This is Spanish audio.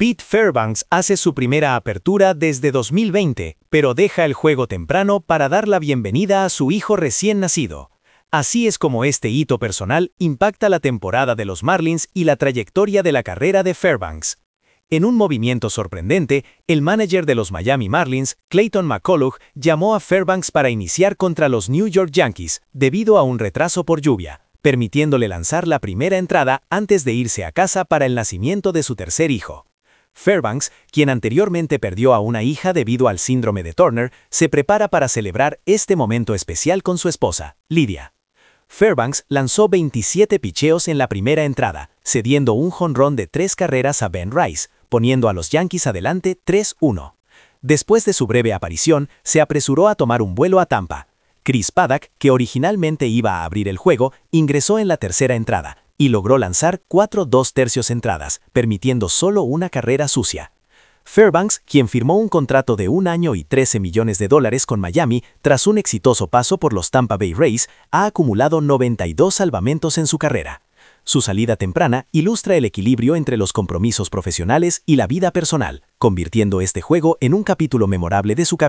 Pete Fairbanks hace su primera apertura desde 2020, pero deja el juego temprano para dar la bienvenida a su hijo recién nacido. Así es como este hito personal impacta la temporada de los Marlins y la trayectoria de la carrera de Fairbanks. En un movimiento sorprendente, el manager de los Miami Marlins, Clayton McCullough, llamó a Fairbanks para iniciar contra los New York Yankees, debido a un retraso por lluvia, permitiéndole lanzar la primera entrada antes de irse a casa para el nacimiento de su tercer hijo. Fairbanks, quien anteriormente perdió a una hija debido al síndrome de Turner, se prepara para celebrar este momento especial con su esposa, Lydia. Fairbanks lanzó 27 picheos en la primera entrada, cediendo un jonrón de 3 carreras a Ben Rice, poniendo a los Yankees adelante 3-1. Después de su breve aparición, se apresuró a tomar un vuelo a Tampa. Chris Paddack, que originalmente iba a abrir el juego, ingresó en la tercera entrada y logró lanzar 4 2/3 entradas, permitiendo solo una carrera sucia. Fairbanks, quien firmó un contrato de 1 año y $13 millones con Miami tras un exitoso paso por los Tampa Bay Rays, ha acumulado 92 salvamentos en su carrera. Su salida temprana ilustra el equilibrio entre los compromisos profesionales y la vida personal, convirtiendo este juego en un capítulo memorable de su carrera.